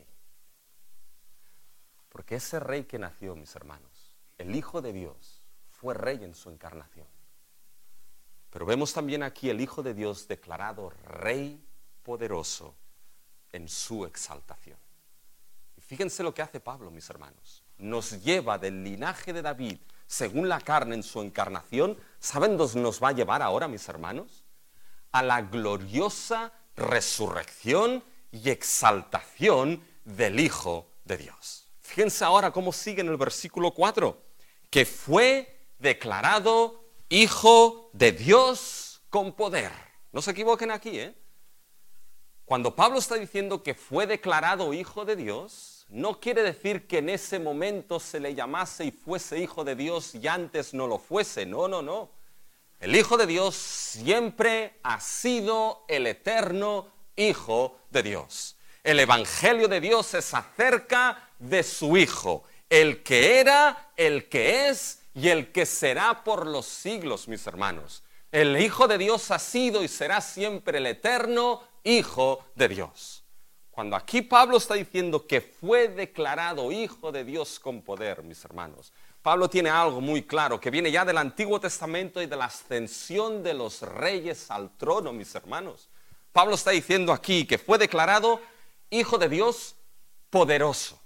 Speaker 1: Porque ese rey que nació, mis hermanos, el Hijo de Dios, fue rey en su encarnación. Pero vemos también aquí el Hijo de Dios declarado Rey poderoso en su exaltación. Y fíjense lo que hace Pablo, mis hermanos. Nos lleva del linaje de David, según la carne en su encarnación. ¿Saben dónde nos va a llevar ahora, mis hermanos? A la gloriosa resurrección y exaltación del Hijo de Dios. Fíjense ahora cómo sigue en el versículo cuatro. Que fue declarado Hijo de Dios con poder. No se equivoquen aquí, ¿eh? Cuando Pablo está diciendo que fue declarado Hijo de Dios, no quiere decir que en ese momento se le llamase y fuese Hijo de Dios y antes no lo fuese. No, no, no. El Hijo de Dios siempre ha sido el eterno Hijo de Dios. El Evangelio de Dios es acerca de su Hijo, el que era, el que es y el que será por los siglos, mis hermanos. El Hijo de Dios ha sido y será siempre el eterno Hijo de Dios. Cuando aquí Pablo está diciendo que fue declarado hijo de Dios con poder, mis hermanos, Pablo tiene algo muy claro que viene ya del Antiguo Testamento y de la ascensión de los reyes al trono, mis hermanos. Pablo está diciendo aquí que fue declarado hijo de Dios poderoso,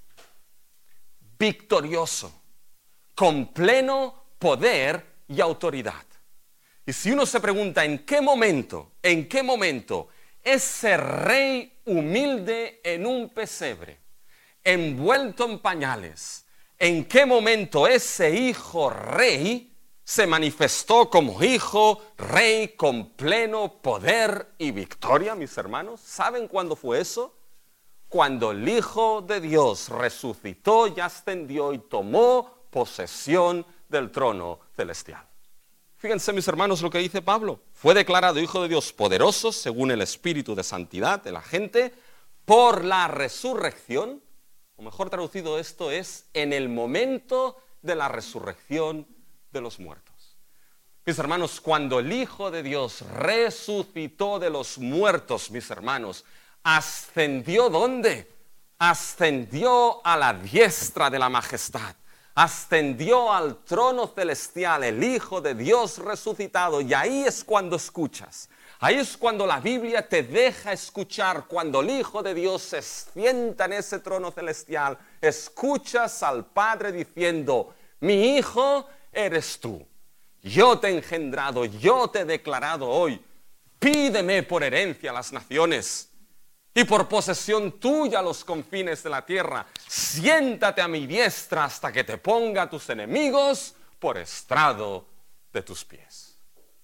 Speaker 1: victorioso, con pleno poder y autoridad. Y si uno se pregunta en qué momento, en qué momento ese rey humilde en un pesebre, envuelto en pañales, en qué momento ese hijo rey se manifestó como hijo rey con pleno poder y victoria, mis hermanos, ¿saben cuándo fue eso? Cuando el Hijo de Dios resucitó y ascendió y tomó posesión del trono celestial. Fíjense, mis hermanos, lo que dice Pablo. Fue declarado hijo de Dios poderoso según el espíritu de santidad de la gente por la resurrección. O mejor traducido esto es en el momento de la resurrección de los muertos. Mis hermanos, cuando el Hijo de Dios resucitó de los muertos, mis hermanos, ¿ascendió dónde? Ascendió a la diestra de la majestad. Ascendió al trono celestial, el Hijo de Dios resucitado. Y ahí es cuando escuchas. Ahí es cuando la Biblia te deja escuchar. Cuando el Hijo de Dios se sienta en ese trono celestial, escuchas al Padre diciendo: mi Hijo eres tú. Yo te he engendrado, yo te he declarado hoy. Pídeme por herencia a las naciones y por posesión tuya los confines de la tierra. Siéntate a mi diestra hasta que te ponga a tus enemigos por estrado de tus pies.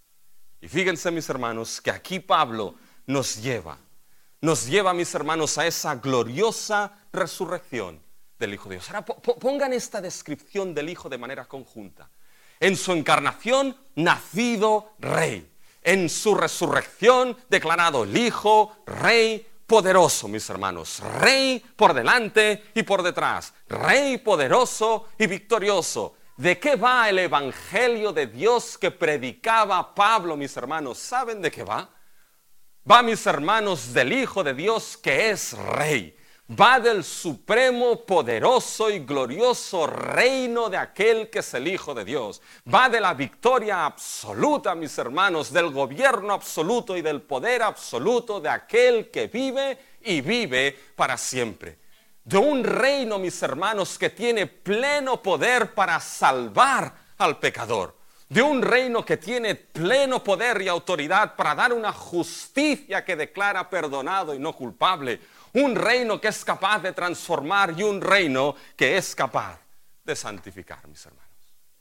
Speaker 1: Y fíjense, mis hermanos, que aquí Pablo nos lleva, nos lleva, mis hermanos, a esa gloriosa resurrección del Hijo de Dios. Ahora pongan esta descripción del Hijo de manera conjunta. En su encarnación, nacido rey. En su resurrección, declarado el Hijo, rey, poderoso, mis hermanos, rey por delante y por detrás, rey poderoso y victorioso. ¿De qué va el evangelio de Dios que predicaba Pablo, mis hermanos? ¿Saben de qué va? Va, mis hermanos, del Hijo de Dios que es rey. Va del supremo, poderoso y glorioso reino de aquel que es el Hijo de Dios. Va de la victoria absoluta, mis hermanos, del gobierno absoluto y del poder absoluto de aquel que vive y vive para siempre. De un reino, mis hermanos, que tiene pleno poder para salvar al pecador. De un reino que tiene pleno poder y autoridad para dar una justicia que declara perdonado y no culpable. Un reino que es capaz de transformar y un reino que es capaz de santificar, mis hermanos.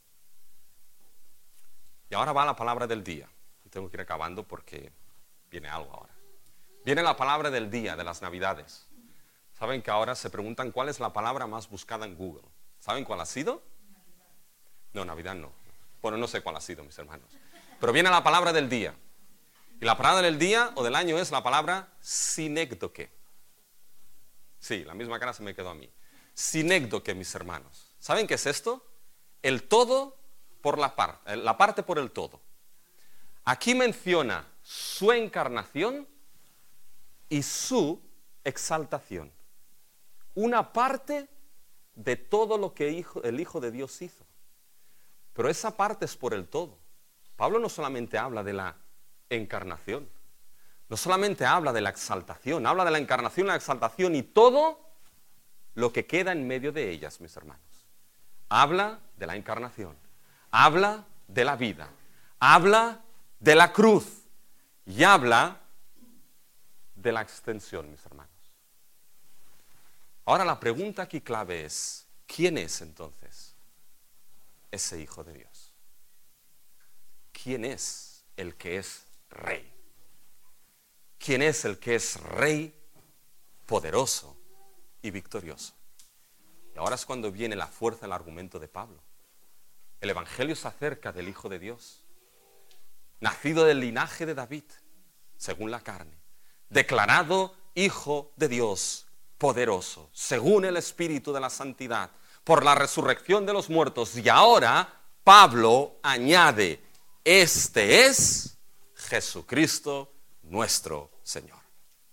Speaker 1: Y ahora va la palabra del día. Y tengo que ir acabando porque viene algo ahora. Viene la palabra del día, de las Navidades. ¿Saben que ahora se preguntan cuál es la palabra más buscada en Google? ¿Saben cuál ha sido? No, Navidad no. Bueno, no sé cuál ha sido, mis hermanos. Pero viene la palabra del día. Y la palabra del día o del año es la palabra sinécdoque. Sí, la misma cara se me quedó a mí. Sinécdoque, mis hermanos. ¿Saben qué es esto? El todo por la parte, la parte por el todo. Aquí menciona su encarnación y su exaltación. Una parte de todo lo que hijo, el Hijo de Dios hizo. Pero esa parte es por el todo. Pablo no solamente habla de la encarnación, no solamente habla de la exaltación, habla de la encarnación, la exaltación y todo lo que queda en medio de ellas, mis hermanos. Habla de la encarnación, habla de la vida, habla de la cruz y habla de la extensión, mis hermanos. Ahora la pregunta aquí clave es, ¿quién es entonces ese Hijo de Dios? ¿Quién es el que es rey? ¿Quién es el que es rey poderoso y victorioso? Y ahora es cuando viene la fuerza del argumento de Pablo. El evangelio se acerca del Hijo de Dios, nacido del linaje de David, según la carne, declarado Hijo de Dios poderoso, según el Espíritu de la santidad, por la resurrección de los muertos. Y ahora Pablo añade, este es Jesucristo nuestro Señor.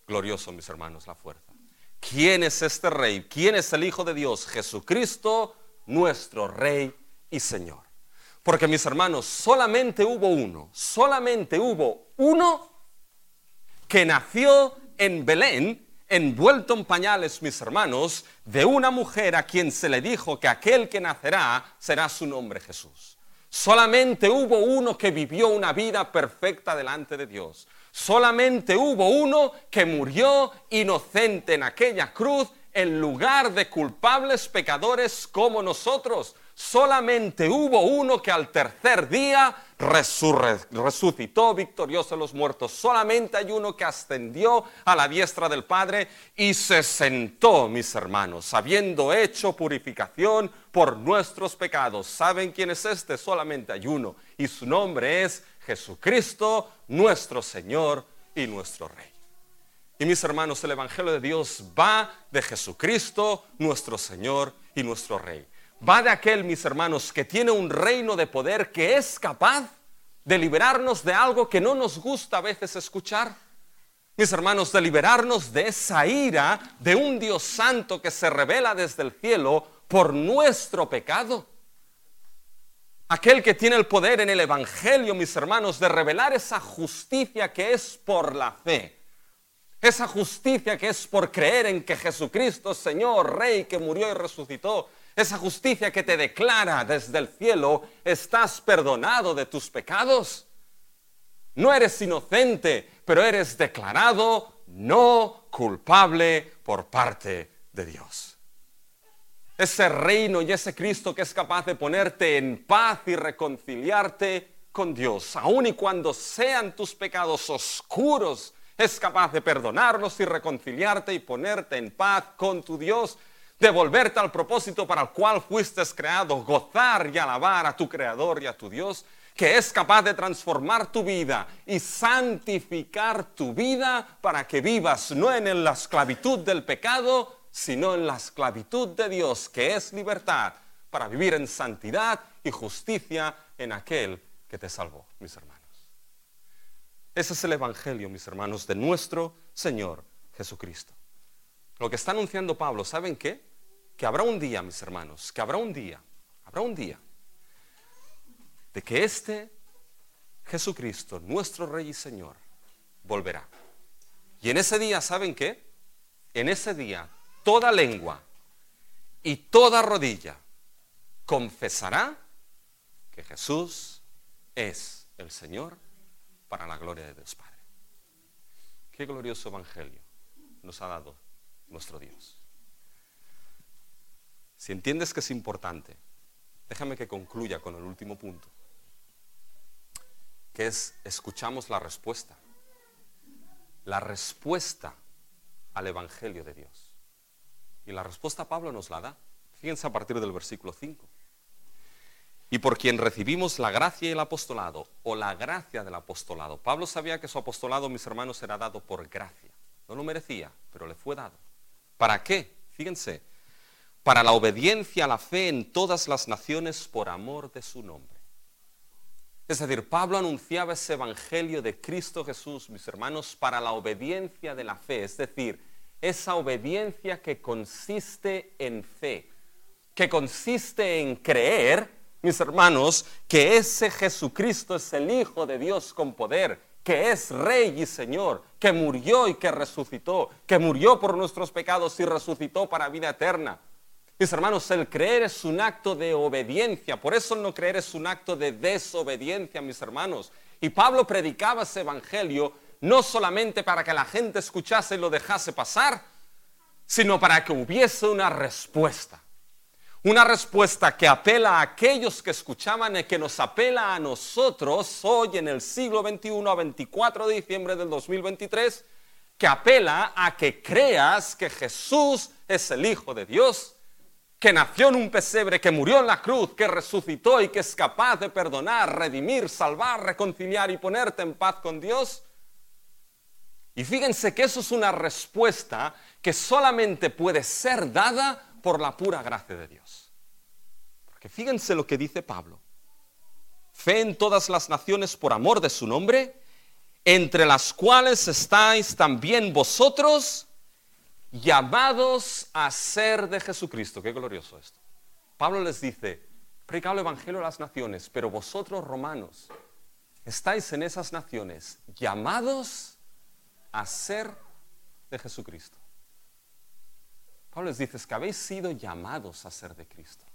Speaker 1: Glorioso, mis hermanos, la fuerza. ¿Quién es este Rey? ¿Quién es el Hijo de Dios? Jesucristo, nuestro Rey y Señor. Porque, mis hermanos, solamente hubo uno, solamente hubo uno que nació en Belén, envuelto en pañales, mis hermanos, de una mujer a quien se le dijo que aquel que nacerá será su nombre Jesús. Solamente hubo uno que vivió una vida perfecta delante de Dios. Solamente hubo uno que murió inocente en aquella cruz en lugar de culpables pecadores como nosotros. Solamente hubo uno que al tercer día resurre, resucitó victorioso de los muertos. Solamente hay uno que ascendió a la diestra del Padre y se sentó, mis hermanos, habiendo hecho purificación por nuestros pecados. ¿Saben quién es este? Solamente hay uno, y su nombre es Jesucristo, nuestro Señor y nuestro Rey. Y mis hermanos, el Evangelio de Dios va de Jesucristo, nuestro Señor y nuestro Rey. Va de aquel, mis hermanos, que tiene un reino de poder, que es capaz de liberarnos de algo que no nos gusta a veces escuchar. Mis hermanos, de liberarnos de esa ira de un Dios santo que se revela desde el cielo por nuestro pecado. Aquel que tiene el poder en el Evangelio, mis hermanos, de revelar esa justicia que es por la fe. Esa justicia que es por creer en que Jesucristo es Señor, Rey, que murió y resucitó. Esa justicia que te declara desde el cielo, estás perdonado de tus pecados. No eres inocente, pero eres declarado no culpable por parte de Dios. Ese reino y ese Cristo que es capaz de ponerte en paz y reconciliarte con Dios, aun y cuando sean tus pecados oscuros, es capaz de perdonarlos y reconciliarte y ponerte en paz con tu Dios, devolverte al propósito para el cual fuiste creado, gozar y alabar a tu Creador y a tu Dios, que es capaz de transformar tu vida y santificar tu vida para que vivas no en la esclavitud del pecado, sino en la esclavitud de Dios, que es libertad, para vivir en santidad y justicia en aquel que te salvó, mis hermanos. Ese es el Evangelio, mis hermanos, de nuestro Señor Jesucristo. Lo que está anunciando Pablo, ¿saben qué? Que habrá un día, mis hermanos, que habrá un día, habrá un día de que este Jesucristo, nuestro Rey y Señor, volverá. Y en ese día, ¿saben qué? En ese día, toda lengua y toda rodilla confesará que Jesús es el Señor para la gloria de Dios Padre. Qué glorioso Evangelio nos ha dado nuestro Dios. Si entiendes que es importante, déjame que concluya con el último punto, que es, escuchamos la respuesta, la respuesta al Evangelio de Dios. Y la respuesta Pablo nos la da. Fíjense a partir del versículo cinco. Y por quien recibimos la gracia y el apostolado, o la gracia del apostolado. Pablo sabía que su apostolado, mis hermanos, era dado por gracia. No lo merecía, pero le fue dado. ¿Para qué? Fíjense, para la obediencia a la fe en todas las naciones por amor de su nombre. Es decir, Pablo anunciaba ese evangelio de Cristo Jesús, mis hermanos, para la obediencia de la fe. Es decir, esa obediencia que consiste en fe, que consiste en creer, mis hermanos, que ese Jesucristo es el Hijo de Dios con poder, que es Rey y Señor, que murió y que resucitó, que murió por nuestros pecados y resucitó para vida eterna. Mis hermanos, el creer es un acto de obediencia, por eso el no creer es un acto de desobediencia, mis hermanos. Y Pablo predicaba ese evangelio no solamente para que la gente escuchase y lo dejase pasar, sino para que hubiese una respuesta. Una respuesta que apela a aquellos que escuchaban y que nos apela a nosotros hoy en el siglo veintiuno, a veinticuatro de diciembre del dos mil veintitrés, que apela a que creas que Jesús es el Hijo de Dios, que nació en un pesebre, que murió en la cruz, que resucitó y que es capaz de perdonar, redimir, salvar, reconciliar y ponerte en paz con Dios. Y fíjense que eso es una respuesta que solamente puede ser dada por la pura gracia de Dios. Porque fíjense lo que dice Pablo. Fe en todas las naciones por amor de su nombre, entre las cuales estáis también vosotros llamados a ser de Jesucristo. Qué glorioso esto. Pablo les dice, predicad el evangelio a las naciones, pero vosotros, romanos, estáis en esas naciones llamados a ser de Jesucristo. Pablo les dice, es que habéis sido llamados a ser de Cristo.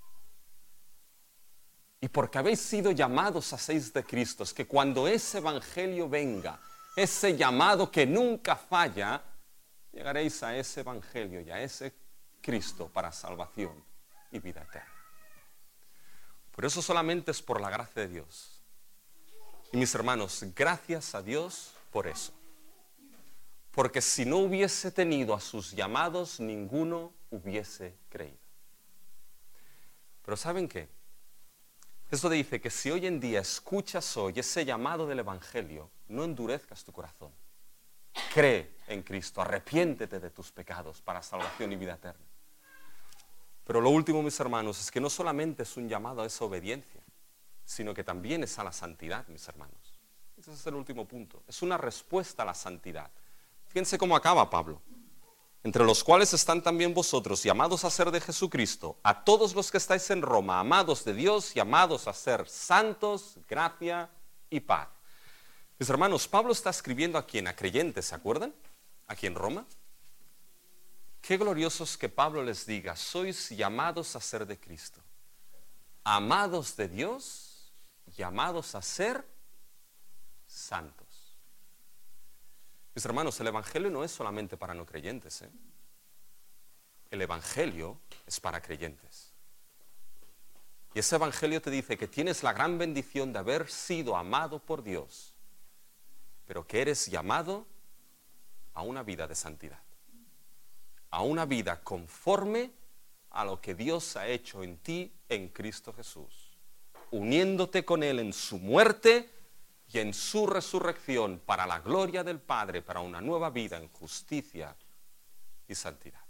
Speaker 1: Y porque habéis sido llamados a ser de Cristo, es que cuando ese evangelio venga, ese llamado que nunca falla, llegaréis a ese evangelio y a ese Cristo para salvación y vida eterna. Por eso solamente es por la gracia de Dios. Y mis hermanos, gracias a Dios por eso. Porque si no hubiese tenido a sus llamados, ninguno hubiese creído. Pero ¿saben qué? Esto dice que si hoy en día escuchas hoy ese llamado del evangelio, no endurezcas tu corazón. Cree en Cristo, arrepiéntete de tus pecados para salvación y vida eterna. Pero lo último, mis hermanos, es que no solamente es un llamado a esa obediencia, sino que también es a la santidad, mis hermanos. Ese es el último punto. Es una respuesta a la santidad. Fíjense cómo acaba Pablo. Entre los cuales están también vosotros, llamados a ser de Jesucristo, a todos los que estáis en Roma, amados de Dios, llamados a ser santos, gracia y paz. Mis hermanos, Pablo está escribiendo a quién, a creyentes, ¿se acuerdan? Aquí en Roma. Qué glorioso es que Pablo les diga, sois llamados a ser de Cristo, amados de Dios, llamados a ser santos. Mis hermanos, el evangelio no es solamente para no creyentes, ¿eh? El evangelio es para creyentes. Y ese evangelio te dice que tienes la gran bendición de haber sido amado por Dios, pero que eres llamado a una vida de santidad, a una vida conforme a lo que Dios ha hecho en ti en Cristo Jesús, uniéndote con Él en su muerte y en su resurrección para la gloria del Padre, para una nueva vida en justicia y santidad.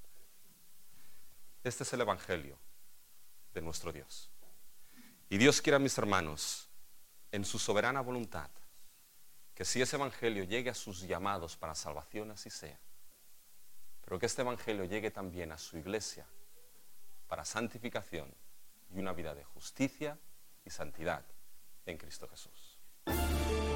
Speaker 1: Este es el evangelio de nuestro Dios. Y Dios quiera, mis hermanos, en su soberana voluntad, que si ese evangelio llegue a sus llamados para salvación, así sea. Pero que este evangelio llegue también a su iglesia para santificación y una vida de justicia y santidad en Cristo Jesús.